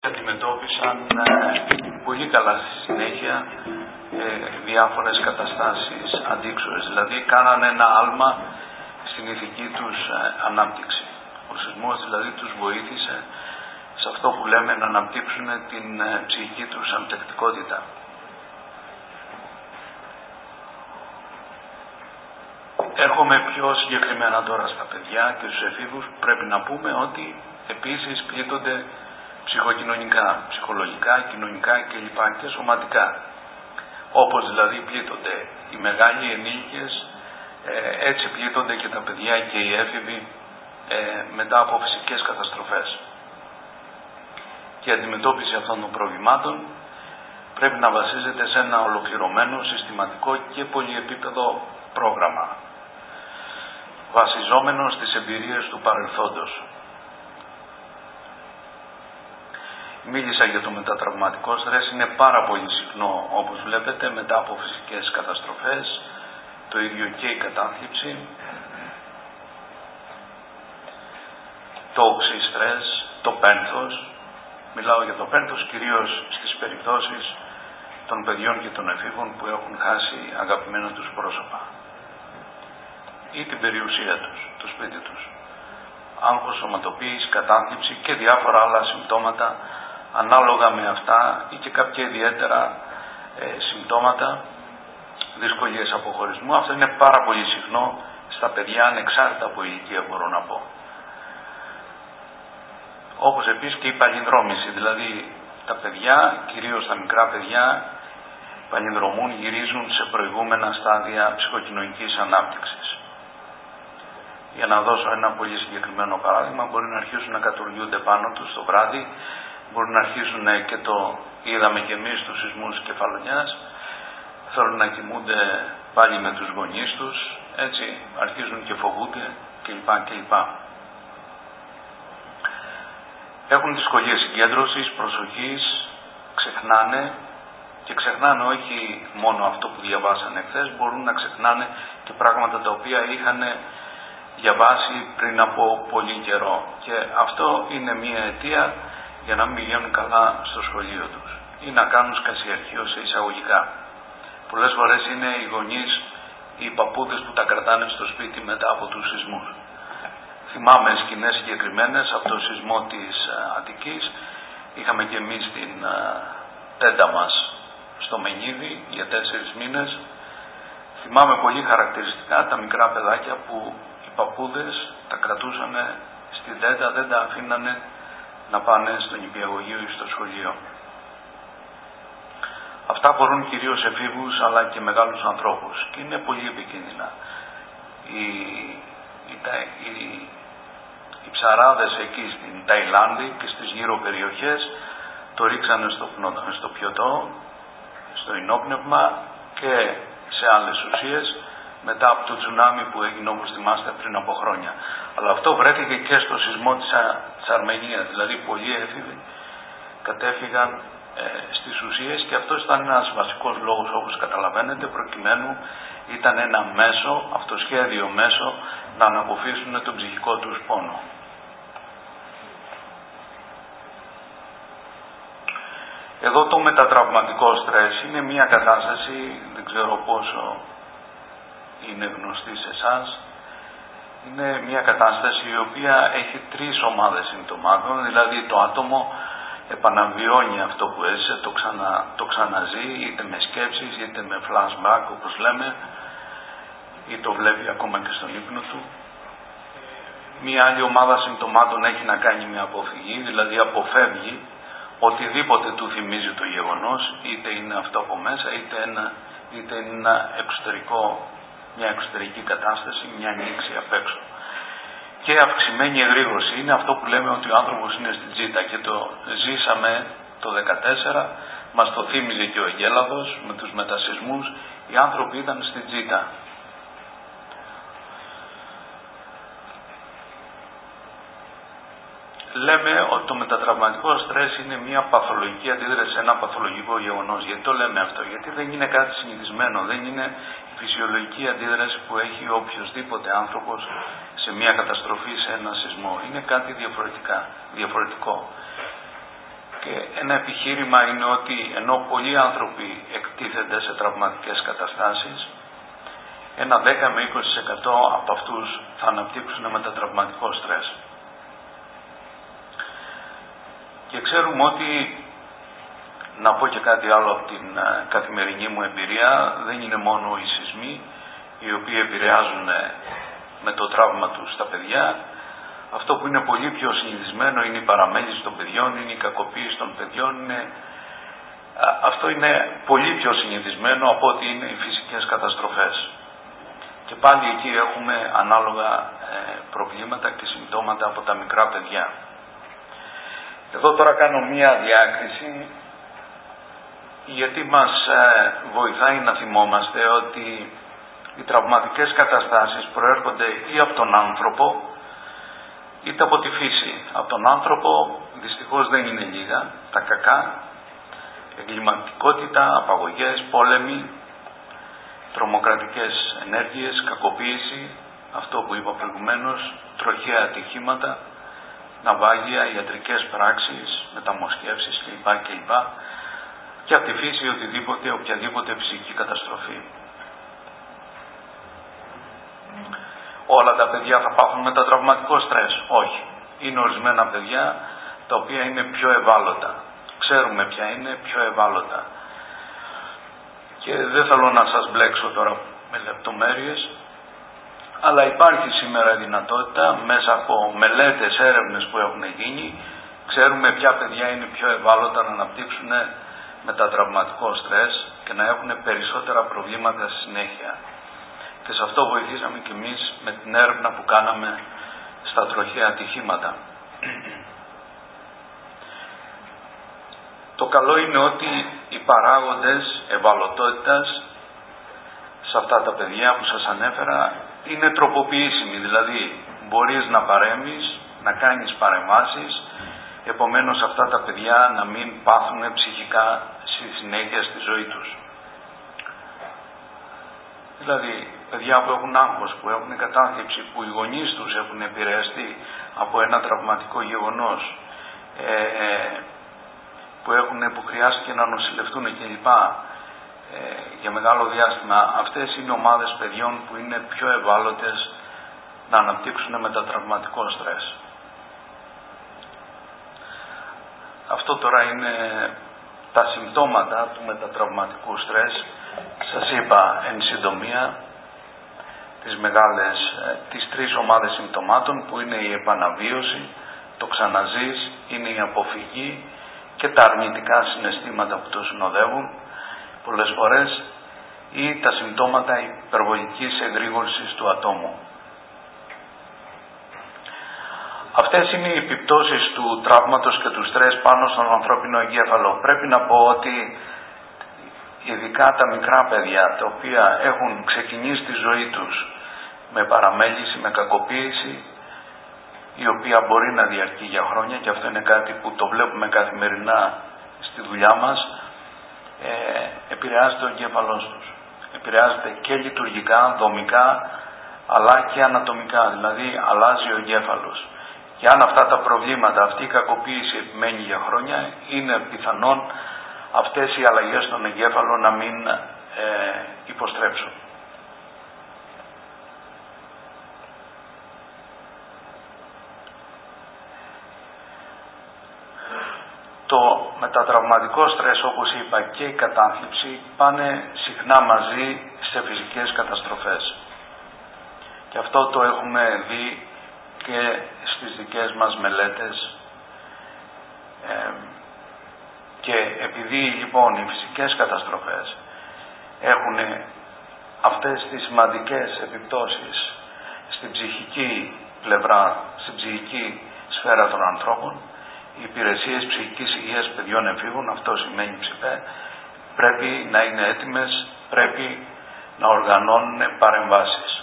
Αντιμετώπισαν πολύ καλά στη συνέχεια διάφορες καταστάσεις αντίξωες, δηλαδή κάνανε ένα άλμα στην ηθική τους ανάπτυξη. Ο σεισμός δηλαδή τους βοήθησε σε αυτό που λέμε να αναπτύξουν την ψυχική τους αντεκτικότητα. Έρχομαι πιο συγκεκριμένα τώρα στα παιδιά και στους εφήβους. Πρέπει να πούμε ότι επίσης πλήττονται ψυχοκοινωνικά, ψυχολογικά, κοινωνικά κλπ. Και σωματικά. Όπως δηλαδή πλήττονται οι μεγάλοι ενήλικες, έτσι πλήττονται και τα παιδιά και οι έφηβοι μετά από φυσικές καταστροφές. Και η αντιμετώπιση αυτών των προβλημάτων πρέπει να βασίζεται σε ένα ολοκληρωμένο, συστηματικό και πολυεπίπεδο πρόγραμμα, βασιζόμενο στις εμπειρίες του παρελθόντος. Μίλησα για το μετατραυματικό στρες, είναι πάρα πολύ συχνό όπως βλέπετε μετά από φυσικές καταστροφές, το ίδιο και η κατάθλιψη, το οξύ στρες, το πένθος. Μιλάω για το πένθος κυρίως στις περιπτώσεις των παιδιών και των εφήβων που έχουν χάσει αγαπημένα τους πρόσωπα ή την περιουσία τους, το σπίτι τους. Άγχος, σωματοποίηση, κατάθλιψη και διάφορα άλλα συμπτώματα ανάλογα με αυτά ή και κάποια ιδιαίτερα συμπτώματα, δυσκολίες αποχωρισμού. Αυτό είναι πάρα πολύ συχνό στα παιδιά ανεξάρτητα από ηλικία, μπορώ να πω. Όπως επίσης και η παλινδρόμηση, δηλαδή τα παιδιά, κυρίως τα μικρά παιδιά, παλινδρομούν, γυρίζουν σε προηγούμενα στάδια ψυχοκοινωνικής ανάπτυξης. Για να δώσω ένα πολύ συγκεκριμένο παράδειγμα, μπορεί να αρχίσουν να κατουργούνται πάνω τους το βράδυ, μπορεί να αρχίσουν και το είδαμε και εμείς τους σεισμούς κεφαλονιάς, θέλουν να κοιμούνται πάλι με τους γονείς τους, έτσι αρχίζουν και φοβούνται κλπ. Έχουν δυσκολίες συγκέντρωσης, προσοχής, ξεχνάνε όχι μόνο αυτό που διαβάσανε χθες, μπορούν να ξεχνάνε και πράγματα τα οποία είχαν διαβάσει πριν από πολύ καιρό. Και αυτό είναι μια αιτία για να μην πηγαίνουν καλά στο σχολείο τους ή να κάνουν σκασιαρχείο σε εισαγωγικά. Πολλές φορές είναι οι γονείς, οι παππούδες που τα κρατάνε στο σπίτι μετά από τους σεισμούς. Θυμάμαι σκηνές συγκεκριμένες από το σεισμό της Αττικής. Είχαμε και εμείς την τέντα μας στο Μενίδη για 4 μήνες. Θυμάμαι πολύ χαρακτηριστικά τα μικρά παιδάκια που οι παππούδες τα κρατούσαν στην τέντα, δεν τα αφήνανε να πάνε στο νηπιαγωγείο ή στο σχολείο. Αυτά αφορούν κυρίως εφήβους αλλά και μεγάλους ανθρώπους και είναι πολύ επικίνδυνα. Οι ψαράδες εκεί στην Ταϊλάνδη και στις γύρω περιοχές το ρίξανε στο πιωτό, στο ενόπνευμα και σε άλλες ουσίες μετά από το τσουνάμι που έγινε, όπως θυμάστε, πριν από χρόνια. Αλλά αυτό βρέθηκε και στο σεισμό της Αρμενίας, δηλαδή πολλοί έφηβοι κατέφυγαν στις ουσίες και αυτός ήταν ένας βασικός λόγος, όπως καταλαβαίνετε, προκειμένου ήταν ένα μέσο, αυτοσχέδιο μέσο, να αναποφύσουν τον ψυχικό τους πόνο. Εδώ το μετατραυματικό στρες είναι μια κατάσταση, δεν ξέρω πόσο είναι γνωστή σε εσάς, είναι μια κατάσταση η οποία έχει 3 ομάδες συμπτωμάτων, δηλαδή το άτομο επαναβιώνει αυτό που έζησε, το ξαναζεί, είτε με σκέψεις, είτε με flashback όπως λέμε, ή το βλέπει ακόμα και στον ύπνο του. Μία άλλη ομάδα συμπτωμάτων έχει να κάνει με αποφυγή, δηλαδή αποφεύγει οτιδήποτε του θυμίζει το γεγονός, είτε είναι αυτό από μέσα, είτε είναι ένα εξωτερικό, μια εξωτερική κατάσταση, μια ανοίξη απ' έξω. Και αυξημένη εγρήγορση είναι αυτό που λέμε ότι ο άνθρωπος είναι στην τζίτα και το ζήσαμε το 2014, μας το θύμιζε και ο Αγγέλαδος με τους μετασεισμούς, οι άνθρωποι ήταν στην τζίτα. Λέμε ότι το μετατραυματικό στρες είναι μια παθολογική αντίδραση σε ένα παθολογικό γεγονός. Γιατί το λέμε αυτό? Γιατί δεν είναι κάτι συνηθισμένο, δεν είναι η φυσιολογική αντίδραση που έχει οποιοδήποτε άνθρωπος σε μια καταστροφή, σε ένα σεισμό. Είναι κάτι διαφορετικό. Και ένα επιχείρημα είναι ότι ενώ πολλοί άνθρωποι εκτίθενται σε τραυματικές καταστάσεις, ένα 10 με 20% από αυτούς θα αναπτύξουν μετατραυματικό στρες. Και ξέρουμε ότι, να πω και κάτι άλλο από την καθημερινή μου εμπειρία, δεν είναι μόνο οι σεισμοί οι οποίοι επηρεάζουν με το τραύμα τους τα παιδιά. Αυτό που είναι πολύ πιο συνηθισμένο είναι η παραμέληση των παιδιών, είναι η κακοποίηση των παιδιών. Αυτό είναι πολύ πιο συνηθισμένο από ότι είναι οι φυσικές καταστροφές. Και πάλι εκεί έχουμε ανάλογα προβλήματα και συμπτώματα από τα μικρά παιδιά. Εδώ τώρα κάνω μία διάκριση, γιατί μας βοηθάει να θυμόμαστε ότι οι τραυματικές καταστάσεις προέρχονται ή από τον άνθρωπο είτε από τη φύση. Από τον άνθρωπο δυστυχώς δεν είναι λίγα τα κακά: εγκληματικότητα, απαγωγές, πόλεμοι, τρομοκρατικές ενέργειες, κακοποίηση, αυτό που είπα προηγουμένως, τροχαία ατυχήματα, ναυάγια, ιατρικές πράξεις, μεταμοσχεύσεις κλπ. Και από τη φύση οποιαδήποτε ψυχική καταστροφή. Όλα τα παιδιά θα πάθουν μετατραυματικό στρες? Όχι. Είναι ορισμένα παιδιά τα οποία είναι πιο ευάλωτα. Ξέρουμε ποια είναι πιο ευάλωτα. Και δεν θέλω να σας μπλέξω τώρα με λεπτομέρειες, αλλά υπάρχει σήμερα η δυνατότητα μέσα από μελέτες, έρευνες που έχουν γίνει, ξέρουμε ποια παιδιά είναι πιο ευάλωτα να αναπτύξουν μετατραυματικό στρες και να έχουν περισσότερα προβλήματα στη συνέχεια. Και σε αυτό βοηθήσαμε κι εμείς με την έρευνα που κάναμε στα τροχαία ατυχήματα. Το καλό είναι ότι οι παράγοντες ευαλωτότητας σε αυτά τα παιδιά που σας ανέφερα είναι τροποποιήσιμοι. Δηλαδή μπορείς να παρέμβεις, να κάνεις παρεμβάσεις, επομένως αυτά τα παιδιά να μην πάθουν ψυχικά στη συνέχεια στη ζωή τους. Δηλαδή παιδιά που έχουν άγχος, που έχουν κατάθλιψη, που οι γονείς τους έχουν επηρεαστεί από ένα τραυματικό γεγονός, που χρειάστηκε να νοσηλευτούν κλπ. Για μεγάλο διάστημα, αυτές είναι ομάδες παιδιών που είναι πιο ευάλωτες να αναπτύξουν μετατραυματικό στρες. Αυτό τώρα είναι τα συμπτώματα του μετατραυματικού στρες. Σας είπα εν συντομία τις τρεις ομάδες συμπτωμάτων, που είναι η επαναβίωση, το ξαναζείς, είναι η αποφυγή και τα αρνητικά συναισθήματα που το συνοδεύουν πολλές φορές, ή τα συμπτώματα υπερβολικής εγρήγορσης του ατόμου. Αυτές είναι οι επιπτώσεις του τραύματος και του στρες πάνω στον ανθρώπινο εγκέφαλο. Πρέπει να πω ότι ειδικά τα μικρά παιδιά, τα οποία έχουν ξεκινήσει τη ζωή τους με παραμέληση, με κακοποίηση, η οποία μπορεί να διαρκεί για χρόνια, και αυτό είναι κάτι που το βλέπουμε καθημερινά στη δουλειά μας, επηρεάζεται ο εγκέφαλός τους. Επηρεάζεται και λειτουργικά, δομικά, αλλά και ανατομικά, δηλαδή αλλάζει ο εγκέφαλος. Και αν αυτά τα προβλήματα, αυτή η κακοποίηση επιμένει για χρόνια, είναι πιθανόν αυτές οι αλλαγές στον εγκέφαλο να μην υποστρέψουν. Το μετατραυματικό στρες, όπως είπα, και η κατάθλιψη πάνε συχνά μαζί σε φυσικές καταστροφές. Και αυτό το έχουμε δει και στις δικές μας μελέτες. Και επειδή λοιπόν οι φυσικές καταστροφές έχουν αυτές τις σημαντικές επιπτώσεις στην ψυχική πλευρά, στην ψυχική σφαίρα των ανθρώπων, οι υπηρεσίες ψυχικής υγείας παιδιών εφήβων, αυτό σημαίνει ΨΥΠΕ, πρέπει να είναι έτοιμες, πρέπει να οργανώνουν παρεμβάσεις.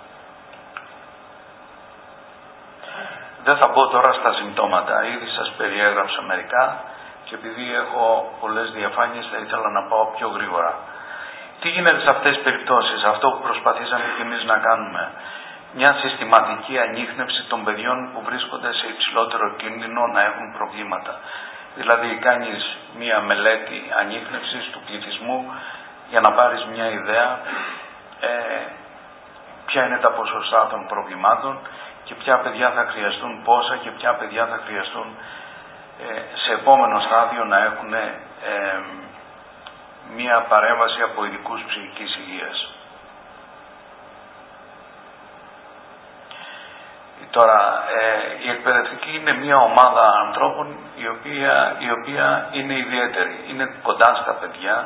Δεν θα μπω τώρα στα συμπτώματα, ήδη σας περιέγραψα μερικά και επειδή έχω πολλές διαφάνειες θα ήθελα να πάω πιο γρήγορα. Τι γίνεται σε αυτές τις περιπτώσεις? Αυτό που προσπαθήσαμε και εμείς να κάνουμε: μια συστηματική ανίχνευση των παιδιών που βρίσκονται σε υψηλότερο κίνδυνο να έχουν προβλήματα. Δηλαδή κάνεις μία μελέτη ανίχνευσης του πληθυσμού για να πάρεις μια ιδέα ποια είναι τα ποσοστά των προβλημάτων και ποια παιδιά θα χρειαστούν πόσα και ποια παιδιά θα χρειαστούν σε επόμενο στάδιο να έχουν μία παρέμβαση από ειδικούς ψυχικής υγείας. Τώρα, η εκπαιδευτική είναι μια ομάδα ανθρώπων η οποία είναι ιδιαίτερη. Είναι κοντά στα παιδιά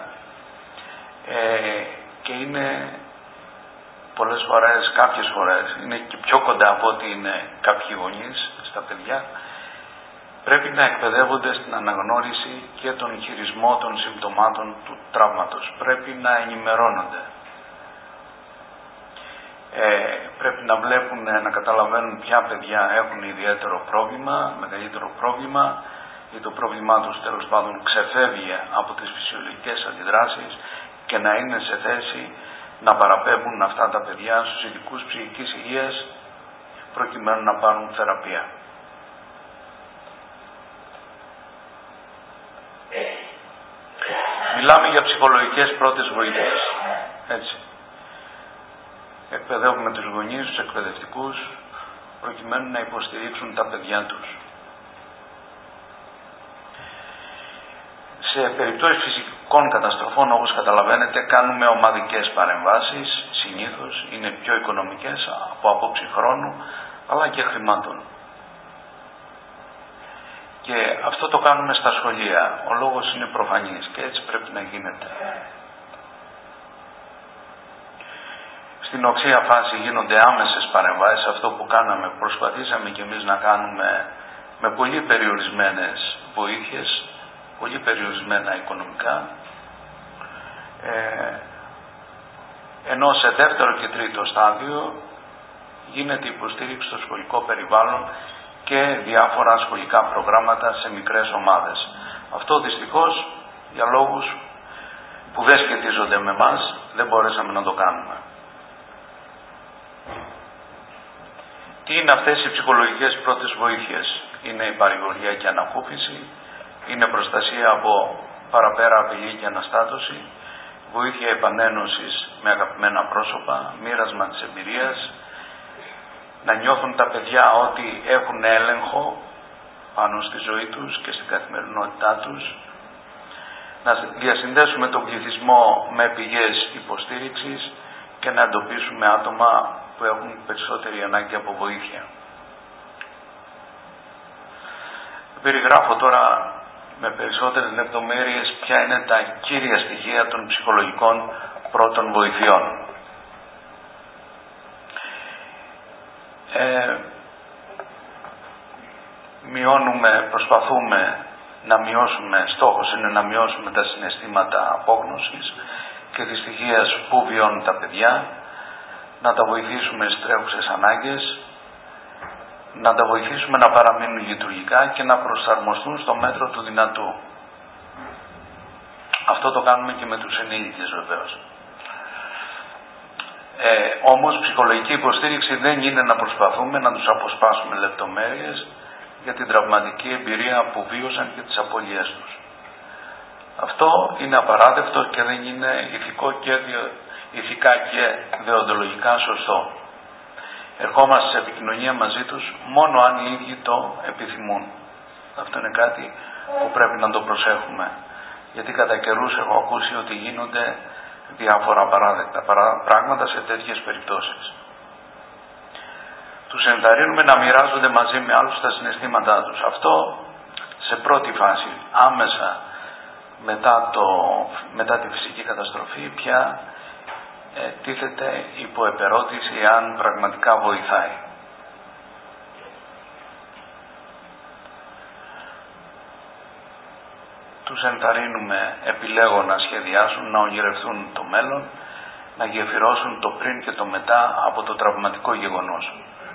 και είναι πολλές φορές, κάποιες φορές, είναι και πιο κοντά από ότι είναι κάποιοι γονείς στα παιδιά. Πρέπει να εκπαιδεύονται στην αναγνώριση και τον χειρισμό των συμπτωμάτων του τραύματος. Πρέπει να ενημερώνονται. Πρέπει να βλέπουν, να καταλαβαίνουν ποια παιδιά έχουν ιδιαίτερο πρόβλημα, μεγαλύτερο πρόβλημα, ή το πρόβλημά τους τέλος πάντων ξεφεύγει από τις φυσιολογικές αντιδράσεις και να είναι σε θέση να παραπέμπουν αυτά τα παιδιά στους ειδικούς ψυχικής υγείας προκειμένου να πάρουν θεραπεία. Μιλάμε για ψυχολογικές πρώτες βοήθειες. Έτσι. Εκπαιδεύουμε τους γονείς, τους εκπαιδευτικούς, προκειμένου να υποστηρίξουν τα παιδιά τους. Σε περιπτώσεις φυσικών καταστροφών, όπως καταλαβαίνετε, κάνουμε ομαδικές παρεμβάσεις, συνήθως είναι πιο οικονομικές από άποψη χρόνου, αλλά και χρημάτων. Και αυτό το κάνουμε στα σχολεία. Ο λόγος είναι προφανής και έτσι πρέπει να γίνεται. Στην οξία φάση γίνονται άμεσες παρεμβάσεις. Αυτό που κάναμε, προσπαθήσαμε κι εμείς να κάνουμε με πολύ περιορισμένες βοήθειες, πολύ περιορισμένα οικονομικά, ενώ σε δεύτερο και τρίτο στάδιο γίνεται υποστήριξη στο σχολικό περιβάλλον και διάφορα σχολικά προγράμματα σε μικρές ομάδες. Αυτό δυστυχώς για λόγους που δεν σχετίζονται με εμάς δεν μπορέσαμε να το κάνουμε. Τι είναι αυτές οι ψυχολογικές πρώτες βοήθειες? Είναι η παρηγοριά και ανακούφιση, είναι προστασία από παραπέρα απειλή και αναστάτωση, βοήθεια επανένωσης με αγαπημένα πρόσωπα, μοίρασμα της εμπειρίας, να νιώθουν τα παιδιά ότι έχουν έλεγχο πάνω στη ζωή τους και στην καθημερινότητά τους, να διασυνδέσουμε τον πληθυσμό με πηγές υποστήριξης και να εντοπίσουμε άτομα που έχουν περισσότερη ανάγκη από βοήθεια. Περιγράφω τώρα με περισσότερες λεπτομέρειες ποια είναι τα κύρια στοιχεία των ψυχολογικών πρώτων βοηθειών. Προσπαθούμε να μειώσουμε, στόχος είναι να μειώσουμε τα συναισθήματα απόγνωσης και δυστυχίας που βιώνουν τα παιδιά, να τα βοηθήσουμε στις τρέχουσες ανάγκες, να τα βοηθήσουμε να παραμείνουν λειτουργικά και να προσαρμοστούν στο μέτρο του δυνατού. Αυτό το κάνουμε και με τους ενήλικες βεβαίως. Όμως ψυχολογική υποστήριξη δεν είναι να προσπαθούμε να τους αποσπάσουμε λεπτομέρειες για την τραυματική εμπειρία που βίωσαν και τις απώλειές τους. Αυτό είναι απαράδεκτο και δεν είναι ηθικά και δεοντολογικά σωστό. Ερχόμαστε σε επικοινωνία μαζί τους μόνο αν οι ίδιοι το επιθυμούν. Αυτό είναι κάτι που πρέπει να το προσέχουμε. Γιατί κατά καιρούς έχω ακούσει ότι γίνονται διάφορα απαράδεκτα πράγματα σε τέτοιες περιπτώσεις. Τους ενθαρρύνουμε να μοιράζονται μαζί με άλλους τα συναισθήματά τους. Αυτό σε πρώτη φάση, άμεσα μετά τη φυσική καταστροφή, πια τίθεται υπό επερώτηση αν πραγματικά βοηθάει. Τους ενθαρρύνουμε, επιλέγω να σχεδιάσουν, να ονειρευτούν το μέλλον, να γεφυρώσουν το πριν και το μετά από το τραυματικό γεγονός.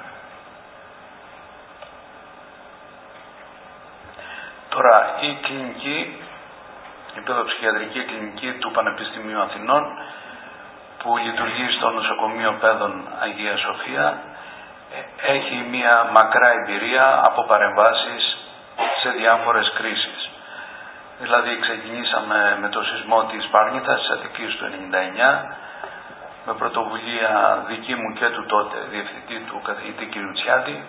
Τώρα, η κλινική, η παιδοψυχιατρική κλινική του Πανεπιστημίου Αθηνών, που λειτουργεί στο νοσοκομείο Παιδών Αγία Σοφία, έχει μία μακρά εμπειρία από παρεμβάσεις σε διάφορες κρίσεις. Δηλαδή ξεκινήσαμε με το σεισμό της Σπάρνηθας της Αττικής του 1999, με πρωτοβουλία δική μου και του τότε διευθυντή του καθηγητή κ. Τσιάτη.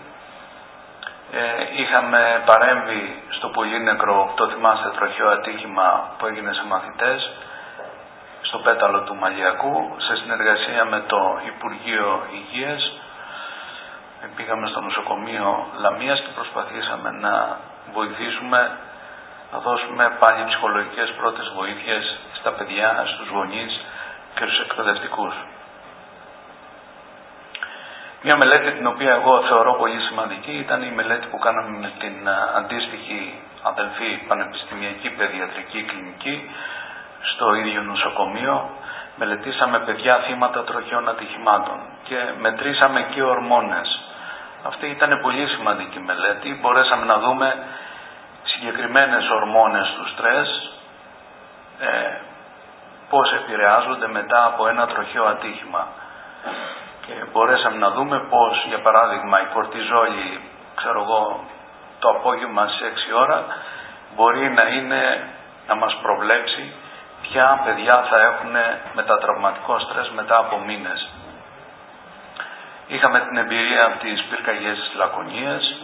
Είχαμε παρέμβει στο πολύνεκρο, το θυμάστε, τροχαίο ατύχημα που έγινε σε μαθητές στο πέταλο του Μαλιακού, σε συνεργασία με το Υπουργείο Υγείας. Πήγαμε στο νοσοκομείο Λαμίας και προσπαθήσαμε να βοηθήσουμε, να δώσουμε πάλι ψυχολογικές πρώτες βοήθειες στα παιδιά, στους γονείς και στους εκπαιδευτικούς. Μια μελέτη την οποία εγώ θεωρώ πολύ σημαντική ήταν η μελέτη που κάναμε με την αντίστοιχη αδελφή πανεπιστημιακή παιδιατρική κλινική στο ίδιο νοσοκομείο. Μελετήσαμε παιδιά θύματα τροχαίων ατυχημάτων και μετρήσαμε και ορμόνες. Αυτή ήταν πολύ σημαντική μελέτη. Μπορέσαμε να δούμε συγκεκριμένες ορμόνες του στρες, πώς επηρεάζονται μετά από ένα τροχαίο ατύχημα. Και μπορέσαμε να δούμε πώς, για παράδειγμα, η κορτιζόλη, το απόγευμα στις 6 ώρα, μπορεί να μας προβλέψει ποια παιδιά θα έχουν μετατραυματικό στρες μετά από μήνες. Είχαμε την εμπειρία από τις πυρκαγιές της Λακωνίας.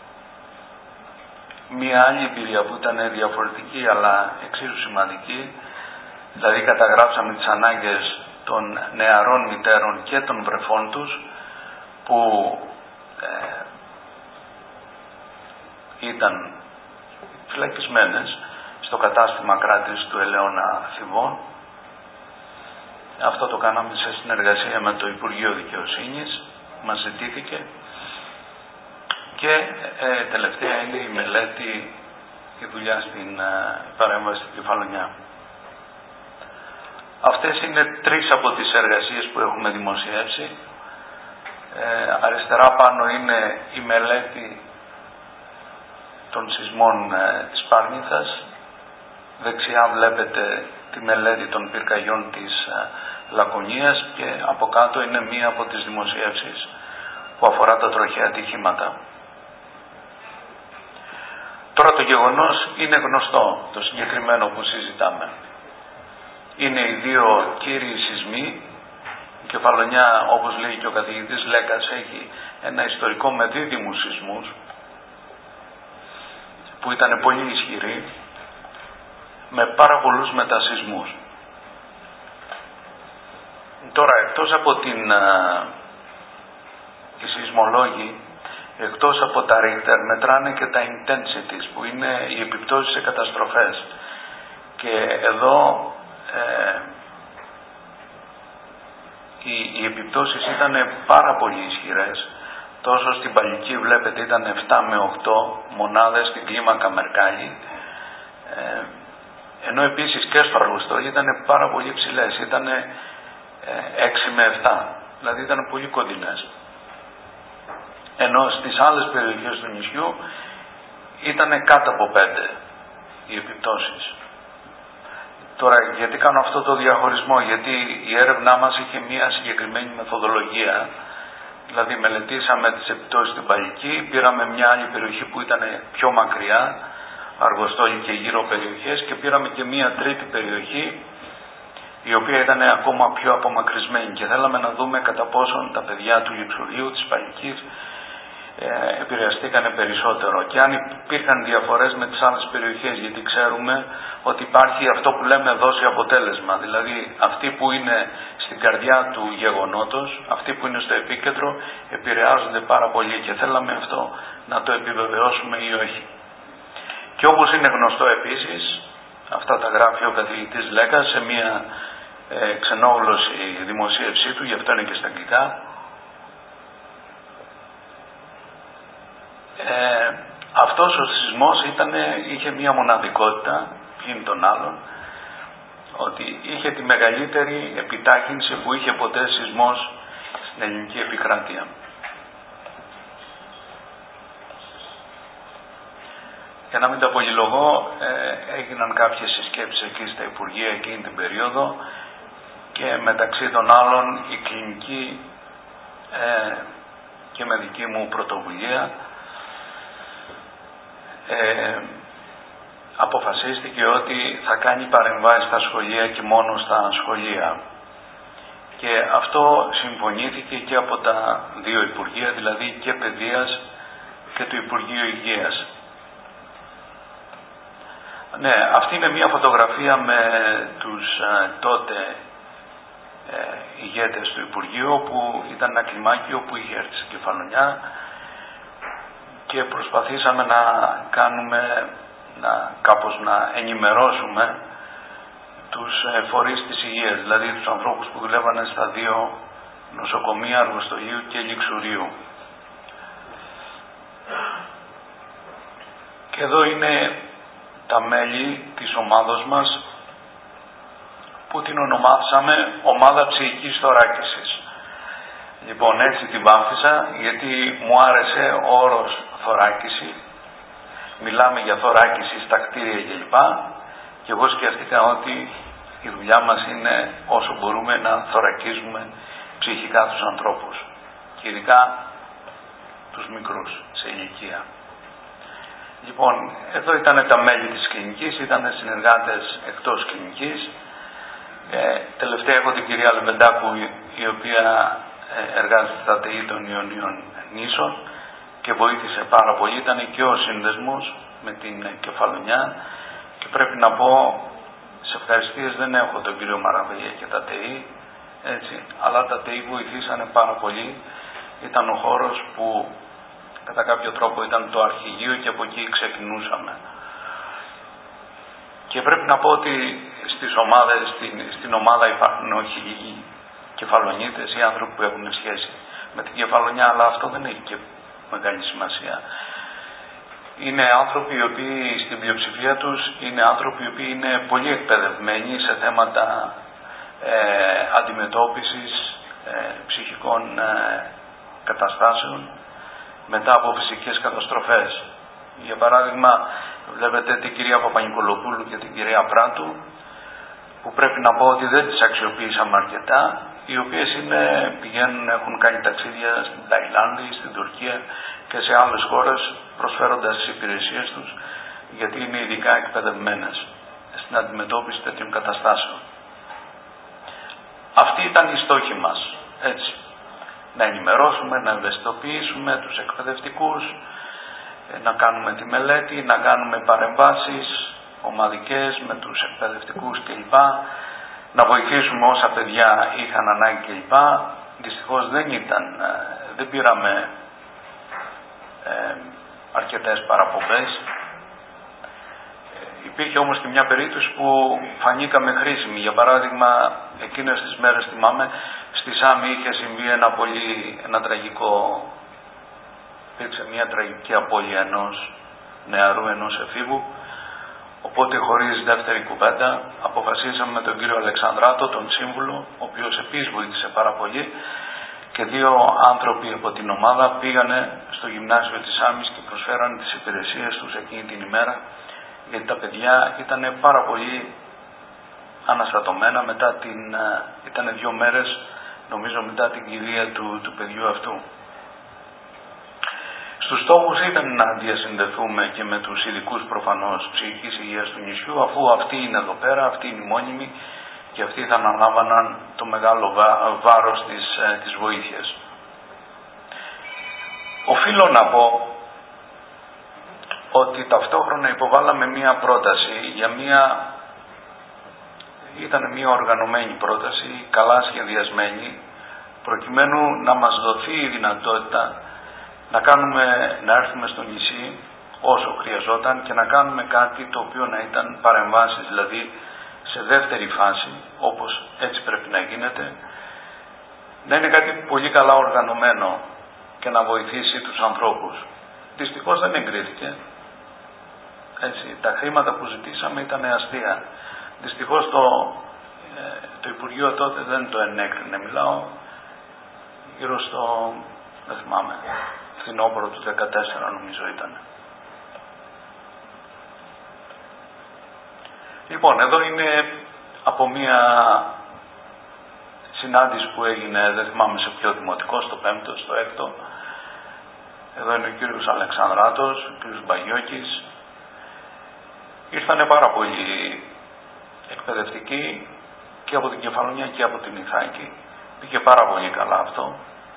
Μία άλλη εμπειρία που ήταν διαφορετική αλλά εξίσου σημαντική, δηλαδή καταγράψαμε τις ανάγκες των νεαρών μητέρων και των βρεφών τους που ήταν φυλακισμένες στο κατάστημα κράτης του Ελαιώνα Θηβών. Αυτό το κάναμε σε συνεργασία με το Υπουργείο Δικαιοσύνης, μας ζητήθηκε. Και τελευταία είναι η μελέτη, η δουλειά στην παρέμβαση στην Κεφαλονιά. Αυτές είναι 3 από τις εργασίες που έχουμε δημοσιεύσει. Αριστερά πάνω είναι η μελέτη των σεισμών της Σπάρνηθας. Δεξιά βλέπετε τη μελέτη των πυρκαγιών της Λακωνίας και από κάτω είναι μία από τις δημοσιεύσεις που αφορά τα τροχαία ατυχήματα. Τώρα το γεγονός είναι γνωστό, το συγκεκριμένο που συζητάμε. Είναι οι 2 κύριοι σεισμοί. Η Κεφαλονιά, όπως λέει και ο καθηγητής Λέκας, έχει ένα ιστορικό με δίδυμους σεισμούς που ήταν πολύ ισχυροί, με πάρα πολλούς μετασεισμούς. Τώρα, εκτός από οι σεισμολόγοι, εκτός από τα Richter, μετράνε και τα intensities, που είναι οι επιπτώσεις σε καταστροφές. Και εδώ οι επιπτώσεις ήταν πάρα πολύ ισχυρές. Τόσο στην Παλική βλέπετε ήταν 7 με 8 μονάδες στην κλίμακα Μερκάλη, ενώ επίσης και στο Αργοστόλι ήταν πάρα πολύ ψηλές, ήταν 6 με 7, δηλαδή ήταν πολύ κοντινές. Ενώ στις άλλες περιοχές του νησιού ήταν κάτω από 5 οι επιπτώσεις. Τώρα, γιατί κάνω αυτό το διαχωρισμό? Γιατί η έρευνά μας είχε μια συγκεκριμένη μεθοδολογία. Δηλαδή μελετήσαμε τις επιπτώσεις στην Παλική, πήραμε μια άλλη περιοχή που ήταν πιο μακριά, Αργοστόλι και γύρω περιοχές, και πήραμε και μια τρίτη περιοχή η οποία ήταν ακόμα πιο απομακρυσμένη και θέλαμε να δούμε κατά πόσον τα παιδιά του Λειψουργείου, της Παλικής, επηρεαστήκανε περισσότερο και αν υπήρχαν διαφορές με τις άλλες περιοχές, γιατί ξέρουμε ότι υπάρχει αυτό που λέμε δόση αποτέλεσμα, δηλαδή αυτοί που είναι στην καρδιά του γεγονότος, αυτοί που είναι στο επίκεντρο επηρεάζονται πάρα πολύ και θέλαμε αυτό να το επιβεβαιώσουμε ή όχι. Και όπως είναι γνωστό επίσης, αυτά τα γράφει ο καθηγητής Λέκας σε μια ξενόγλωση δημοσίευσή του, γι' αυτό είναι και στα αγγλικά. Αυτός ο σεισμός είχε μια μοναδικότητα πλην των άλλων, ότι είχε τη μεγαλύτερη επιτάχυνση που είχε ποτέ σεισμός στην ελληνική επικράτεια. Για να μην τα πολυλογώ, έγιναν κάποιες συσκέψεις εκεί στα Υπουργεία εκείνη την περίοδο και μεταξύ των άλλων η κλινική και με δική μου πρωτοβουλία αποφασίστηκε ότι θα κάνει παρεμβάσεις στα σχολεία και μόνο στα σχολεία. Και αυτό συμφωνήθηκε και από τα δύο Υπουργεία, δηλαδή και Παιδείας και του Υπουργείου Υγείας. Ναι, αυτή είναι μια φωτογραφία με τους τότε ηγέτες του Υπουργείου, όπου ήταν ένα κλιμάκιο που είχε έρθει στην Κεφαλονιά και προσπαθήσαμε να κάνουμε, κάπως να ενημερώσουμε τους φορείς της υγείας, δηλαδή τους ανθρώπους που δουλεύανε στα δύο νοσοκομεία Αργοστολίου και Λιξουρίου. Και εδώ είναι τα μέλη της ομάδος μας που την ονομάσαμε Ομάδα Ψυχικής Θωράκισης. Λοιπόν, έτσι την βάφτισα γιατί μου άρεσε ο όρος θωράκιση. Μιλάμε για θωράκιση στα κτίρια κλπ. Και εγώ σκέφτηκα ότι η δουλειά μας είναι όσο μπορούμε να θωρακίζουμε ψυχικά τους ανθρώπους. Και ειδικά τους μικρούς σε ηλικία. Λοιπόν, εδώ ήταν τα μέλη της κλινικής, ήταν συνεργάτες εκτός κλινικής. Τελευταία έχω την κυρία Λεβεντάκου, η οποία εργάζεται στα ΤΕΗ των Ιωνίων Νήσων και βοήθησε πάρα πολύ. Ήταν και ο σύνδεσμος με την Κεφαλονιά και πρέπει να πω, σε ευχαριστίες δεν έχω τον κύριο Μαραβέλια και τα ΤΕΗ, έτσι, αλλά τα ΤΕΗ βοηθήσανε πάρα πολύ. Ήταν ο χώρος που κατά κάποιο τρόπο ήταν το αρχηγείο και από εκεί ξεκινούσαμε. Και πρέπει να πω ότι στις ομάδες, στην ομάδα υπάρχουν όχι οι κεφαλονίτες, οι άνθρωποι που έχουν σχέση με την Κεφαλονιά, αλλά αυτό δεν έχει και μεγάλη σημασία. Είναι άνθρωποι οι οποίοι στην πλειοψηφία τους είναι άνθρωποι οι οποίοι είναι πολύ εκπαιδευμένοι σε θέματα αντιμετώπισης ψυχικών καταστάσεων μετά από φυσικές καταστροφές. Για παράδειγμα, βλέπετε την κυρία Παπα-Νικολοπούλου και την κυρία Πράτου, που πρέπει να πω ότι δεν τις αξιοποίησαμε αρκετά, οι οποίες πηγαίνουν, έχουν κάνει ταξίδια στην Ταϊλάνδη, στην Τουρκία και σε άλλες χώρες προσφέροντας τις υπηρεσίες τους, γιατί είναι ειδικά εκπαιδευμένες στην αντιμετώπιση τέτοιων καταστάσεων. Αυτή ήταν η στόχη μας, έτσι. Να ενημερώσουμε, να ευαισθητοποιήσουμε τους εκπαιδευτικούς, να κάνουμε τη μελέτη, να κάνουμε παρεμβάσεις ομαδικές με τους εκπαιδευτικούς κλπ. Να βοηθήσουμε όσα παιδιά είχαν ανάγκη κλπ. Δυστυχώς δεν πήραμε αρκετές παραπομπές. Υπήρχε όμως και μια περίπτωση που φανήκαμε χρήσιμοι. Για παράδειγμα, εκείνες τις μέρες θυμάμαι, στη Σάμι είχε συμβεί ένα τραγικό, υπήρξε μια τραγική απώλεια ενός νεαρού, ενός εφήβου. Οπότε χωρίς δεύτερη κουβέντα αποφασίσαμε με τον κύριο Αλεξανδράτο, τον σύμβουλο, ο οποίος επίσης βοήθησε πάρα πολύ, και δύο άνθρωποι από την ομάδα πήγανε στο γυμνάσιο της Σάμης και προσφέραν τις υπηρεσίες τους εκείνη την ημέρα, γιατί τα παιδιά ήταν πάρα πολύ αναστατωμένα ήταν 2 μέρες νομίζω μετά την κηδεία του παιδιού αυτού. Στους στόχους ήταν να διασυνδεθούμε και με τους ειδικούς προφανώς ψυχικής υγείας του νησιού, αφού αυτοί είναι εδώ πέρα, αυτοί είναι οι μόνιμοι και αυτοί θα αναλάμβαναν το μεγάλο βάρος της βοήθειας. Οφείλω να πω ότι ταυτόχρονα υποβάλαμε μία πρόταση ήταν μία οργανωμένη πρόταση, καλά σχεδιασμένη, προκειμένου να μας δοθεί η δυνατότητα να έρθουμε στο νησί όσο χρειαζόταν και να κάνουμε κάτι το οποίο να ήταν παρεμβάσεις, δηλαδή σε δεύτερη φάση, όπως έτσι πρέπει να γίνεται, να είναι κάτι πολύ καλά οργανωμένο και να βοηθήσει τους ανθρώπους. Δυστυχώς δεν εγκρίθηκε. Έτσι, τα χρήματα που ζητήσαμε ήταν αστεία. Δυστυχώς το Υπουργείο τότε δεν το ενέκρινε. Μιλάω γύρω στο, δεν θυμάμαι, φθινόπωρο του 2014 νομίζω ήταν. Λοιπόν, εδώ είναι από μία συνάντηση που έγινε, δεν θυμάμαι σε ποιο δημοτικό, στο 5ο, στο 6ο. Εδώ είναι ο κύριος Αλεξανδράτος, ο κύριος Μπαγιώκης. ήρθανε πάρα πολλοί εκπαιδευτικοί και από την Κεφαλονιά και από την Ιθάκη. Πήγε πάρα πολύ καλά αυτό.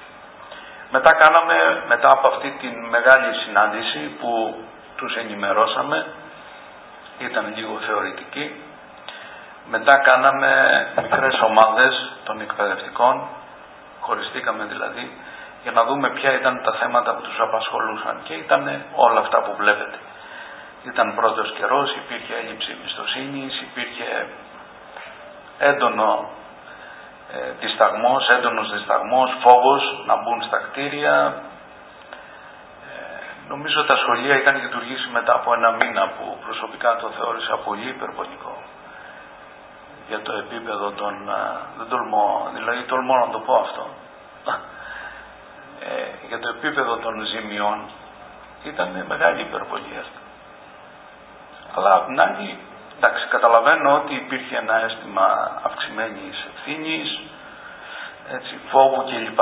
Μετά από αυτή τη μεγάλη συνάντηση που τους ενημερώσαμε, ήταν λίγο θεωρητική, μετά κάναμε μικρές ομάδες των εκπαιδευτικών, χωριστήκαμε δηλαδή, για να δούμε ποια ήταν τα θέματα που τους απασχολούσαν, και ήταν όλα αυτά που βλέπετε. Ήταν πρώτος καιρός, υπήρχε έλλειψη εμπιστοσύνης, υπήρχε έντονος δισταγμός, φόβος να μπουν στα κτίρια. Νομίζω τα σχολεία είχαν λειτουργήσει μετά από ένα μήνα, που προσωπικά το θεώρησα πολύ υπερβολικό για το επίπεδο των... δεν τολμώ να το πω αυτό. Για το επίπεδο των ζημιών ήταν μεγάλη υπερβολή αυτό. Αλλά απ' την άλλη, εντάξει, καταλαβαίνω ότι υπήρχε ένα αίσθημα αυξημένης ευθύνης, φόβου κλπ.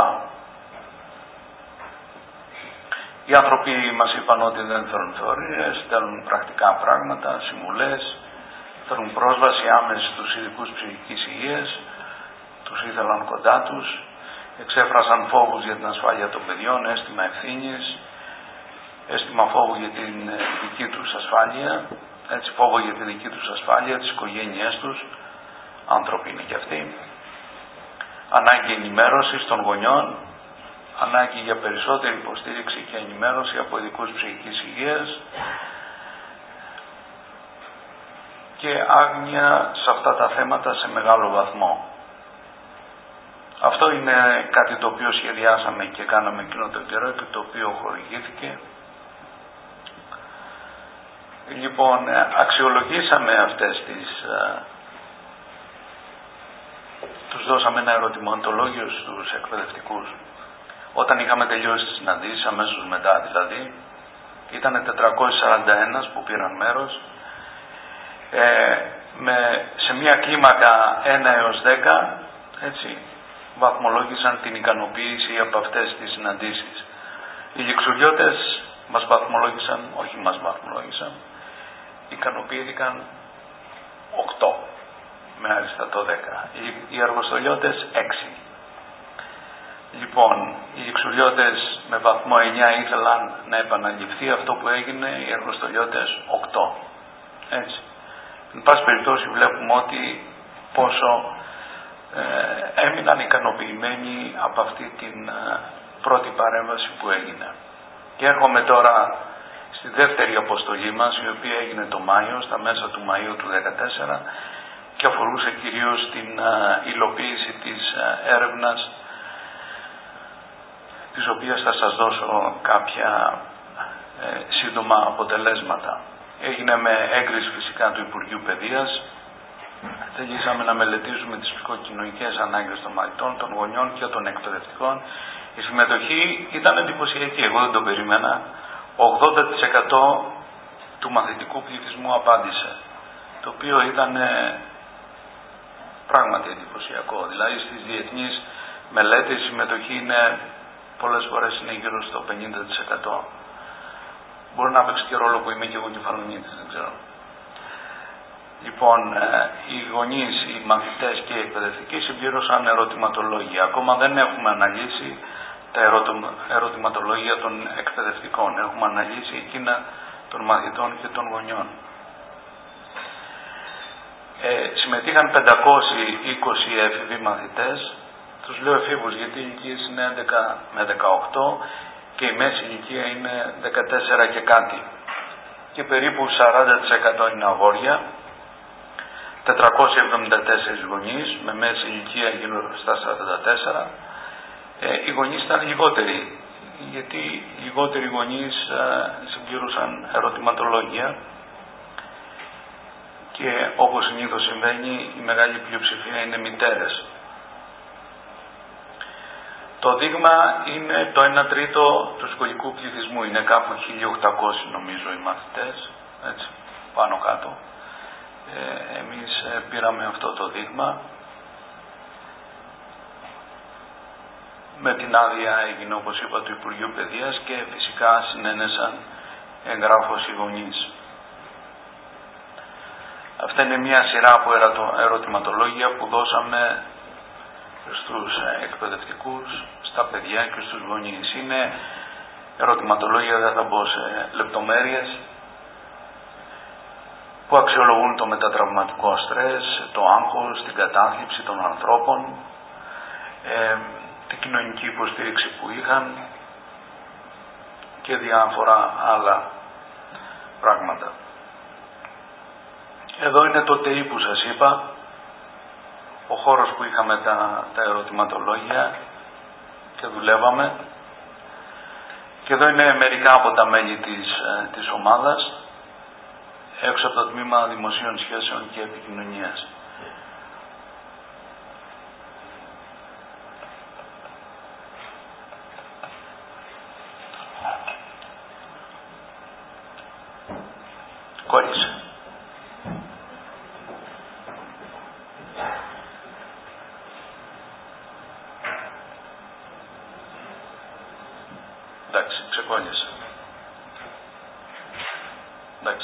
Οι άνθρωποι μας είπαν ότι δεν θέλουν θεωρίες, θέλουν πρακτικά πράγματα, συμβουλές, θέλουν πρόσβαση άμεση στους ειδικούς ψυχικής υγείας, τους ήθελαν κοντά τους, εξέφρασαν φόβους για την ασφάλεια των παιδιών, αίσθημα ευθύνης, αίσθημα φόβου για την δική τους ασφάλεια, φόβο για τη δική τους ασφάλεια, τις οικογένειές τους, άνθρωποι είναι και αυτοί, ανάγκη ενημέρωσης των γονιών, ανάγκη για περισσότερη υποστήριξη και ενημέρωση από ειδικούς ψυχικής υγείας και άγνοια σε αυτά τα θέματα σε μεγάλο βαθμό. Αυτό είναι κάτι το οποίο σχεδιάσαμε και κάναμε εκείνο τον καιρό και το οποίο χορηγήθηκε. Λοιπόν, αξιολογήσαμε αυτές τους δώσαμε ένα ερωτηματολόγιο στους εκπαιδευτικούς. Όταν είχαμε τελειώσει τις συναντήσεις, αμέσως μετά δηλαδή, ήταν 441 που πήραν μέρος, σε μια κλίμακα 1 έως 10, βαθμολόγησαν την ικανοποίηση από αυτές τις συναντήσεις. Οι λειξουριώτες ικανοποιήθηκαν 8 με αριστατό 10. Οι αργοστολιώτες 6. Λοιπόν, οι λειξουριώτες με βαθμό 9 ήθελαν να επαναληφθεί αυτό που έγινε, οι αργοστολιώτες 8. Έτσι. Εν πάση περιπτώσει βλέπουμε ότι πόσο έμειναν ικανοποιημένοι από αυτή την πρώτη παρέμβαση που έγινε. Και έρχομαι τώρα στη δεύτερη αποστολή μας, η οποία έγινε το Μάιο, στα μέσα του Μαΐου του 2014, και αφορούσε κυρίως την υλοποίηση της έρευνας, της οποίας θα σας δώσω κάποια σύντομα αποτελέσματα. Έγινε με έγκριση φυσικά του Υπουργείου Παιδείας. Θελήσαμε να μελετήσουμε τις ψυχοκοινωνικές ανάγκες των μαθητών, των γονιών και των εκπαιδευτικών. Η συμμετοχή ήταν εντυπωσιακή, εγώ δεν το περίμενα. 80% του μαθητικού πληθυσμού απάντησε, το οποίο ήταν πράγματι εντυπωσιακό. Δηλαδή στις διεθνείς μελέτες η συμμετοχή είναι πολλές φορές είναι γύρω στο 50%. Μπορεί να παίξει και ρόλο που είμαι και εγώ κεφαλονίτης, δεν ξέρω. Λοιπόν, οι γονείς, οι μαθητές και οι εκπαιδευτικοί συμπλήρωσαν ερωτηματολόγια. Ακόμα δεν έχουμε αναλύσει τα ερωτηματολόγια των εκπαιδευτικών. Έχουμε αναλύσει εκείνα των μαθητών και των γονιών. Συμμετείχαν 520 έφηβοι μαθητές. Τους λέω εφήβους γιατί οι ηλικίες είναι 11 με 18 και η μέση ηλικία είναι 14 και κάτι. Και περίπου 40% είναι αγόρια. 474 γονείς με μέση ηλικία γύρω στα 44. Οι γονείς ήταν λιγότεροι, γιατί λιγότεροι γονείς συμπλήρωσαν ερωτηματολόγια και όπως συνήθως συμβαίνει η μεγάλη πλειοψηφία είναι μητέρες. Το δείγμα είναι το 1 τρίτο του σχολικού πληθυσμού, είναι κάπου 1800 νομίζω οι μαθητές, έτσι, πάνω κάτω. Εμείς πήραμε αυτό το δείγμα. Με την άδεια έγινε, όπως είπα, του Υπουργείου Παιδείας και φυσικά συνένεσαν εγγράφως οι γονείς. Αυτά είναι μια σειρά από ερωτηματολόγια που δώσαμε στους εκπαιδευτικούς, στα παιδιά και στους γονείς. Είναι ερωτηματολόγια, δεν θα μπω σε λεπτομέρειες, που αξιολογούν το μετατραυματικό στρες, το άγχος, την κατάθλιψη των ανθρώπων, την κοινωνική υποστήριξη που είχαν και διάφορα άλλα πράγματα. Εδώ είναι το ΤΕΙ που σας είπα, ο χώρος που είχαμε τα ερωτηματολόγια και δουλεύαμε. Και εδώ είναι μερικά από τα μέλη της ομάδας, έξω από το τμήμα Δημοσίων Σχέσεων και Επικοινωνίας. Κόλλησε. Εντάξει, ξεκόλλησε. Εντάξει.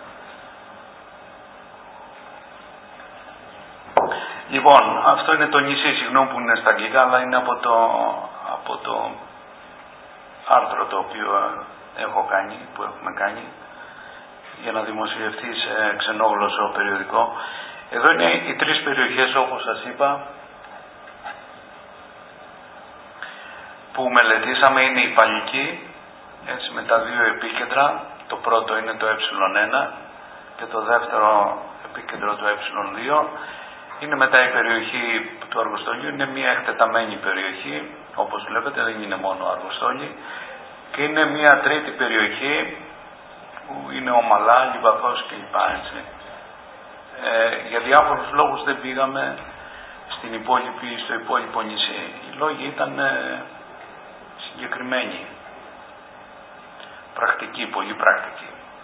Λοιπόν, αυτό είναι το νησί, συγγνώμη που είναι στα αγγλικά, αλλά είναι από το άρθρο το οποίο που έχουμε κάνει, για να δημοσιευτεί σε ξενόγλωσσο περιοδικό. Εδώ είναι οι τρεις περιοχές, όπως σας είπα, που μελετήσαμε. Είναι η Παλική, έτσι, με τα δύο επίκεντρα. Το πρώτο είναι το ε1 και το δεύτερο επίκεντρο το ε2. Είναι μετά η περιοχή του Αργοστόλιου, είναι μια εκτεταμένη περιοχή, όπως βλέπετε δεν είναι μόνο Αργοστόλι, και είναι μια τρίτη περιοχή που είναι Ομαλά, Λιβαδός κλπ. Για διάφορους λόγους δεν πήγαμε στο υπόλοιπο νησί. Οι λόγοι ήταν συγκεκριμένοι, πρακτικοί, πολύ πρακτικοί.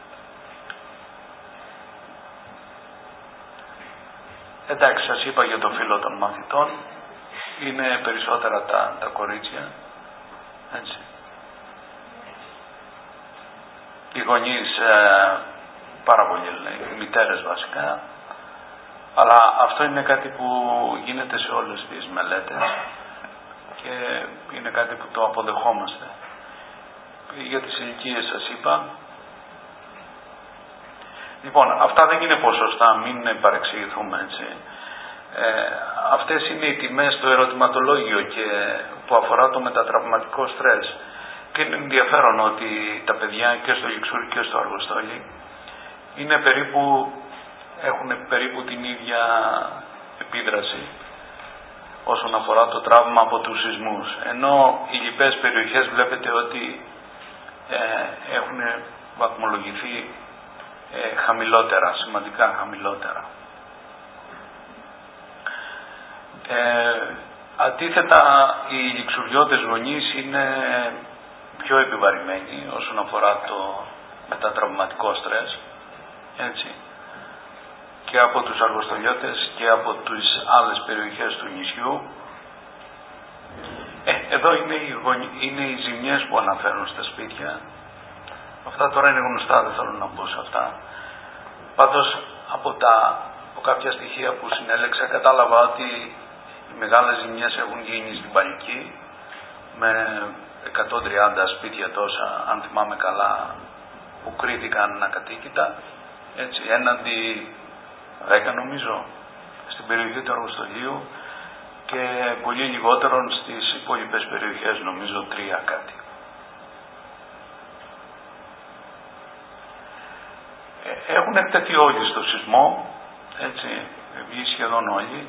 Εντάξει, σας είπα για το φύλο των μαθητών, είναι περισσότερα τα κορίτσια, έτσι. Οι γονείς πάρα πολύ, οι μητέρες βασικά, αλλά αυτό είναι κάτι που γίνεται σε όλες τις μελέτες και είναι κάτι που το αποδεχόμαστε. Για τις ηλικίες σας είπα. Λοιπόν, αυτά δεν είναι ποσοστά, μην παρεξηγηθούμε, έτσι. Αυτές είναι οι τιμές στο ερωτηματολόγιο και που αφορά το μετατραυματικό στρες. Και είναι ενδιαφέρον ότι τα παιδιά και στο Λιξούρι και στο Αργοστόλι έχουν περίπου την ίδια επίδραση όσον αφορά το τραύμα από τους σεισμούς. Ενώ οι λοιπές περιοχές βλέπετε ότι έχουν βαθμολογηθεί χαμηλότερα, σημαντικά χαμηλότερα. Αντίθετα, οι λιξουριώτες γονείς είναι πιο επιβαρημένοι όσον αφορά το μετατραυματικό στρες, έτσι, και από τους αργοστολιώτες και από τις άλλες περιοχές του νησιού. Εδώ είναι οι ζημιές που αναφέρουν στα σπίτια. Αυτά τώρα είναι γνωστά, δεν θέλω να μπω σε αυτά. Πάντως από κάποια στοιχεία που συνέλεξα κατάλαβα ότι οι μεγάλες ζημιές έχουν γίνει στην Παλική, με 130 σπίτια τόσα, αν θυμάμαι καλά, που κρίθηκαν ακατοίκητα, έτσι, έναντι 10 νομίζω στην περιοχή του Αργοστολίου και πολύ λιγότερον στις υπόλοιπες περιοχές, νομίζω 3 κάτι. Έχουν εκτεθεί όλοι στο σεισμό, έτσι, βγει σχεδόν όλοι.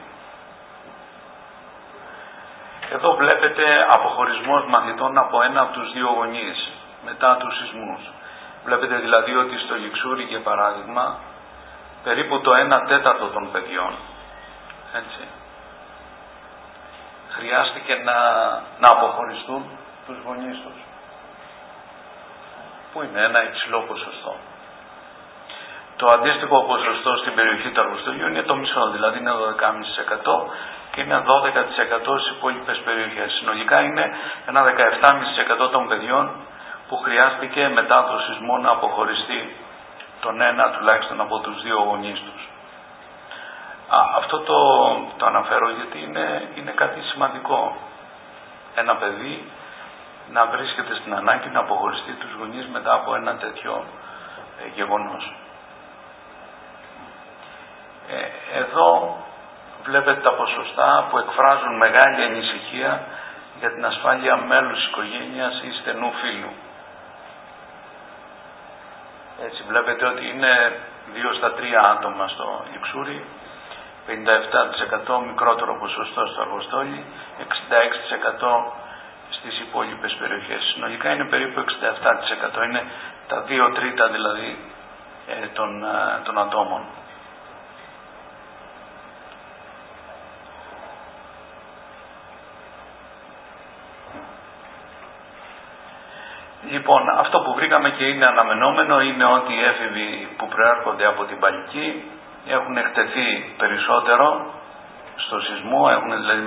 Εδώ βλέπετε αποχωρισμός μαθητών από ένα από τους δύο γονείς μετά τους σεισμούς. Βλέπετε δηλαδή ότι στο Λιξούρι, για παράδειγμα, περίπου το 1/4 των παιδιών, έτσι, χρειάστηκε να αποχωριστούν τους γονείς τους, που είναι ένα υψηλό ποσοστό. Το αντίστοιχο ποσοστό στην περιοχή του Αργοστολιού είναι το μισό, δηλαδή είναι 12,5% και είναι 12% στις υπόλοιπες περιοχές. Συνολικά είναι ένα 17,5% των παιδιών που χρειάστηκε μετά το σεισμό να αποχωριστεί τον ένα τουλάχιστον από τους δύο γονείς τους. Αυτό το αναφέρω γιατί είναι κάτι σημαντικό. Ένα παιδί να βρίσκεται στην ανάγκη να αποχωριστεί τους γονείς μετά από ένα τέτοιο γεγονός. Εδώ βλέπετε τα ποσοστά που εκφράζουν μεγάλη ανησυχία για την ασφάλεια μέλους οικογένειας ή στενού φίλου. Έτσι βλέπετε ότι είναι 2 στα 3 άτομα στο Λιξούρι, 57% μικρότερο ποσοστό στο Αργοστόλι, 66% στις υπόλοιπες περιοχές. Συνολικά είναι περίπου 67%, είναι τα 2 τρίτα δηλαδή των ατόμων. Λοιπόν, αυτό που βρήκαμε και είναι αναμενόμενο είναι ότι οι έφηβοι που προέρχονται από την Παλική έχουν εκτεθεί περισσότερο στο σεισμό, έχουν δηλαδή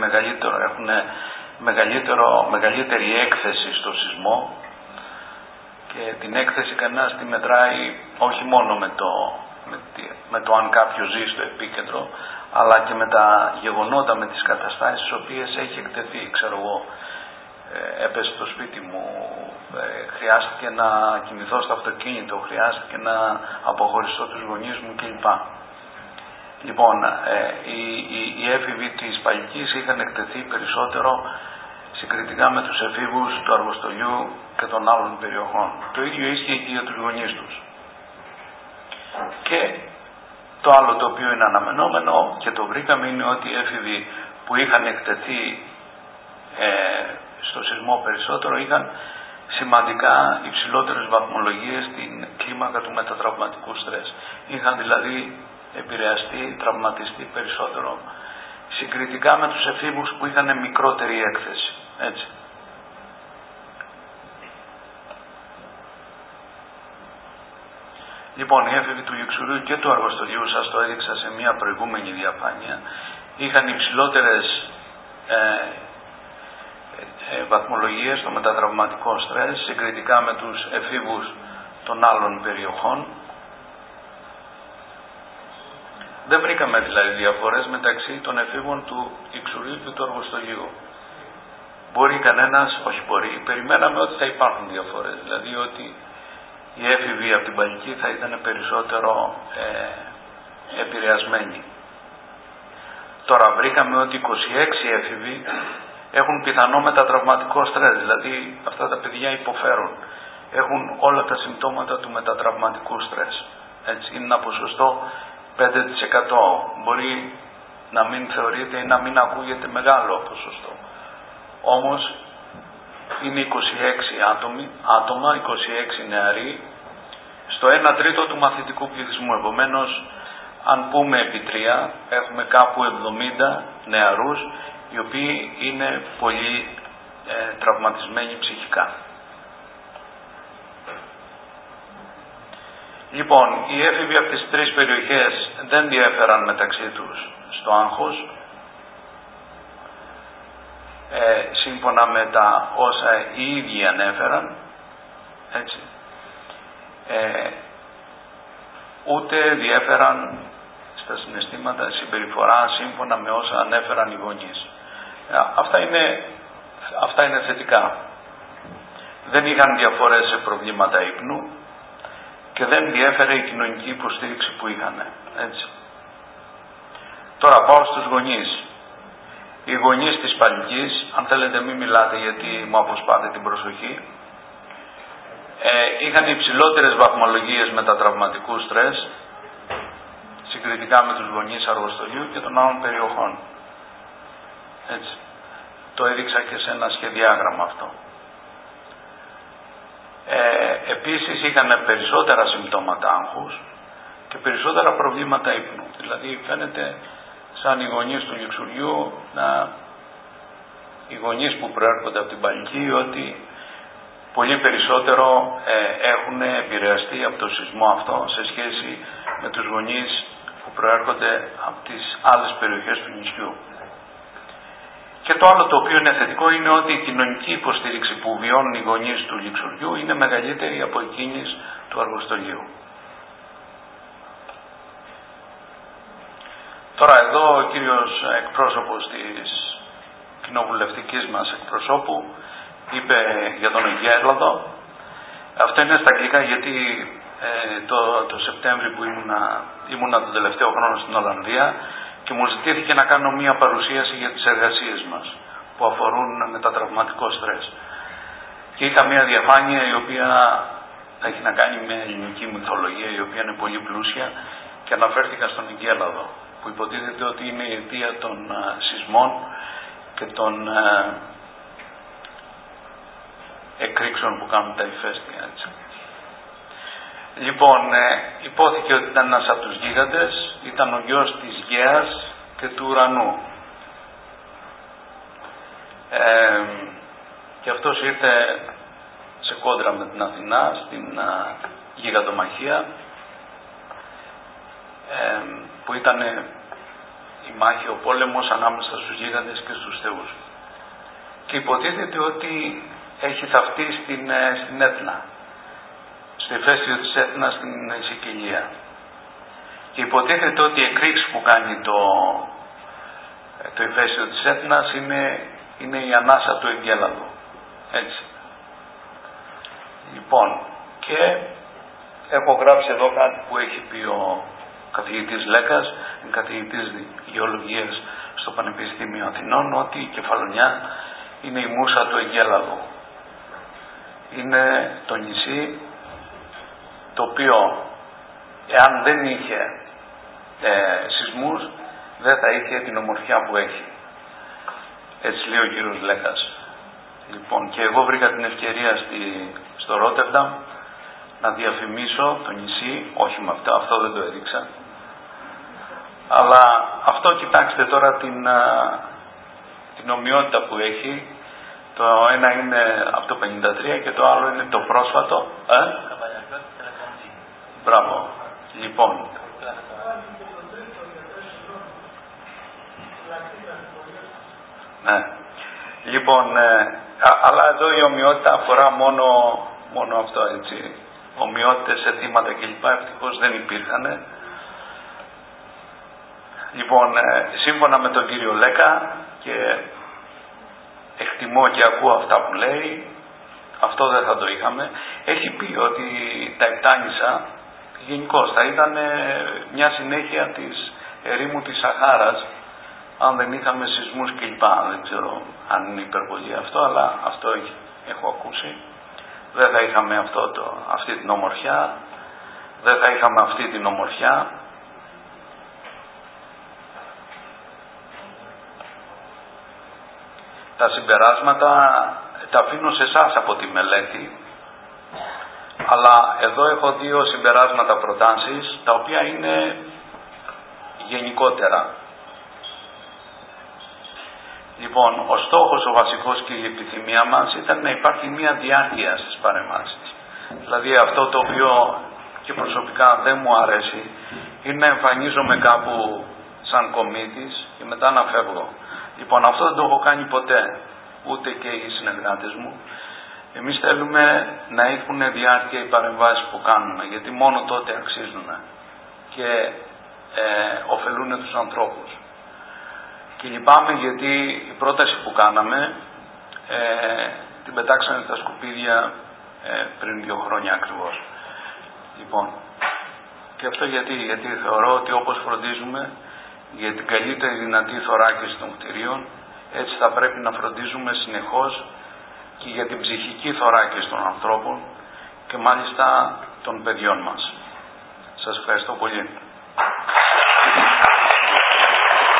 μεγαλύτερη έκθεση στο σεισμό, και την έκθεση κανένας τη μετράει όχι μόνο με το αν κάποιος ζει στο επίκεντρο, αλλά και με τα γεγονότα, με τις καταστάσεις στις οποίες έχει εκτεθεί. Ξέρω εγώ, έπεσε στο σπίτι μου, χρειάστηκε να κοιμηθώ στο αυτοκίνητο, χρειάστηκε να αποχωριστώ τους γονείς μου κλπ. Λοιπόν, οι έφηβοι της Παλικής είχαν εκτεθεί περισσότερο συγκριτικά με τους εφήβους του Αργοστολιού και των άλλων περιοχών. Το ίδιο ίσχυε και για τους γονείς τους. Και το άλλο το οποίο είναι αναμενόμενο και το βρήκαμε είναι ότι οι έφηβοι που είχαν εκτεθεί στο σεισμό περισσότερο είχαν σημαντικά υψηλότερες βαθμολογίες στην κλίμακα του μετατραυματικού στρες. Είχαν δηλαδή επηρεαστεί, τραυματιστεί περισσότερο συγκριτικά με τους εφήβους που είχαν μικρότερη έκθεση. Έτσι. Λοιπόν, οι έφηβοι του Λιξουρίου και του Αργοστολιού, σας το έδειξα σε μια προηγούμενη διαφάνεια, είχαν υψηλότερες βαθμολογίες στο μετατραυματικό στρες συγκριτικά με τους εφήβους των άλλων περιοχών. Δεν βρήκαμε δηλαδή διαφορές μεταξύ των εφήβων του Λιξουρίου και του Αργοστολιού. Μπορεί κανένας, όχι μπορεί, περιμέναμε ότι θα υπάρχουν διαφορές, δηλαδή ότι οι έφηβοι από την Παλική θα ήταν περισσότερο επηρεασμένοι. Τώρα βρήκαμε ότι 26 έφηβοι έχουν πιθανό μετατραυματικό στρες, δηλαδή αυτά τα παιδιά υποφέρουν. Έχουν όλα τα συμπτώματα του μετατραυματικού στρες. Έτσι, είναι ένα ποσοστό 5%. Μπορεί να μην θεωρείται ή να μην ακούγεται μεγάλο ποσοστό. Όμως είναι 26 άτομα, 26 νεαροί, στο 1 τρίτο του μαθητικού πληθυσμού. Επομένως, αν πούμε επί 3, έχουμε κάπου 70 νεαρούς, οι οποίοι είναι πολύ τραυματισμένοι ψυχικά. Λοιπόν, οι έφηβοι από τις τρεις περιοχές δεν διέφεραν μεταξύ τους στο άγχος, σύμφωνα με τα όσα οι ίδιοι ανέφεραν, έτσι. Ούτε διέφεραν στα συναισθήματα, συμπεριφορά, σύμφωνα με όσα ανέφεραν οι γονείς. Αυτά είναι θετικά. Δεν είχαν διαφορές σε προβλήματα ύπνου και δεν διέφερε η κοινωνική υποστήριξη που είχαν. Έτσι. Τώρα πάω στους γονείς. Οι γονείς της Παλικής, αν θέλετε μην μιλάτε γιατί μου αποσπάτε την προσοχή, είχαν υψηλότερες βαθμολογίες μετατραυματικού στρες συγκριτικά με τους γονείς Αργοστολιού και των άλλων περιοχών. Έτσι. Το έδειξα και σε ένα σχεδιάγραμμα αυτό. Επίσης είχαν περισσότερα συμπτώματα άγχους και περισσότερα προβλήματα ύπνου. Δηλαδή φαίνεται σαν οι γονείς του Λιξουριού, οι γονείς που προέρχονται από την Παλική, ότι πολύ περισσότερο έχουν επηρεαστεί από το σεισμό αυτό σε σχέση με τους γονείς που προέρχονται από τις άλλες περιοχές του νησιού. Και το άλλο το οποίο είναι θετικό είναι ότι η κοινωνική υποστήριξη που βιώνουν οι γονείς του Λιξουριού είναι μεγαλύτερη από εκείνης του Αργοστολιού. Τώρα εδώ ο κύριος εκπρόσωπος της κοινοβουλευτικής μας εκπροσώπου είπε για τον εγκέλαδο. Αυτό είναι στα αγγλικά γιατί το Σεπτέμβρη που ήμουνα τον τελευταίο χρόνο στην Ολλανδία και μου ζητήθηκε να κάνω μία παρουσίαση για τις εργασίες μας που αφορούν μετατραυματικό στρες. Και είχα μία διαφάνεια η οποία έχει να κάνει με ελληνική μυθολογία, η οποία είναι πολύ πλούσια, και αναφέρθηκα στον εγκέλαδο, που υποτίθεται ότι είναι η αιτία των σεισμών και των εκρήξεων που κάνουν τα ηφαίστεια. Έτσι. Λοιπόν, υπόθηκε ότι ήταν ένας από τους γίγαντες, ήταν ο γιος της Γαίας και του ουρανού. Και αυτός ήρθε σε κόντρα με την Αθηνά στην γιγαντομαχία, που ήταν η μάχη, ο πόλεμος ανάμεσα στους γίγαντες και στους θεούς. Και υποτίθεται ότι έχει θαυτεί στην Έθνα, στο ηφαίστειο της Έθνας στην Σικελία. Και υποτίθεται ότι η εκρήξη που κάνει το ηφαίστειο της Έθνας είναι η ανάσα του εγκέλαδου. Έτσι. Λοιπόν, και έχω γράψει εδώ κάτι που έχει πει ο καθηγητής Λέκας, καθηγητής γεωλογίας στο Πανεπιστήμιο Αθηνών, ότι η Κεφαλονιά είναι η μούσα του εγκέλαδου. Είναι το νησί το οποίο, εάν δεν είχε σεισμούς, δεν θα είχε την ομορφιά που έχει. Έτσι λέει ο κύριος Λέκας. Λοιπόν, και εγώ βρήκα την ευκαιρία στο Ρότερνταμ να διαφημίσω το νησί, όχι με αυτό δεν το έδειξα. Αλλά αυτό, κοιτάξτε τώρα την ομοιότητα που έχει. Το ένα είναι από το 53 και το άλλο είναι το πρόσφατο. Μπράβο. Λοιπόν. Ναι. Λοιπόν, αλλά εδώ η ομοιότητα αφορά μόνο αυτό, έτσι. Ομοιότητες σε θύματα κλπ. Ευτυχώς δεν υπήρχαν. Λοιπόν, σύμφωνα με τον κύριο Λέκα, και εκτιμώ και ακούω αυτά που λέει, αυτό δεν θα το είχαμε. Έχει πει ότι τα Επτάνησα γενικώς θα ήταν μια συνέχεια της ερήμου της Σαχάρας, αν δεν είχαμε σεισμούς κλπ. Δεν ξέρω αν είναι υπερβολή αυτό, αλλά αυτό έχω ακούσει. Δεν θα είχαμε αυτή την ομορφιά, δεν θα είχαμε αυτή την ομορφιά. Τα συμπεράσματα τα αφήνω σε εσάς από τη μελέτη, αλλά εδώ έχω δύο συμπεράσματα, προτάσεις, τα οποία είναι γενικότερα. Λοιπόν, ο στόχος, ο βασικός και η επιθυμία μας ήταν να υπάρχει μια διάρκεια στις παρεμβάσεις. Δηλαδή αυτό το οποίο και προσωπικά δεν μου αρέσει είναι να εμφανίζομαι κάπου σαν κομίτης και μετά να φεύγω. Λοιπόν, αυτό δεν το έχω κάνει ποτέ, ούτε και οι συνεργάτες μου. Εμείς θέλουμε να έχουν διάρκεια οι παρεμβάσεις που κάνουμε, γιατί μόνο τότε αξίζουν και ωφελούν τους ανθρώπους. Και λυπάμαι γιατί η πρόταση που κάναμε την πετάξανε στα σκουπίδια πριν 2 χρόνια ακριβώς. Λοιπόν, και αυτό γιατί θεωρώ ότι όπως φροντίζουμε για την καλύτερη δυνατή θωράκιση των κτηρίων, έτσι θα πρέπει να φροντίζουμε συνεχώς και για την ψυχική θωράκιση των ανθρώπων και μάλιστα των παιδιών μας. Σας ευχαριστώ πολύ.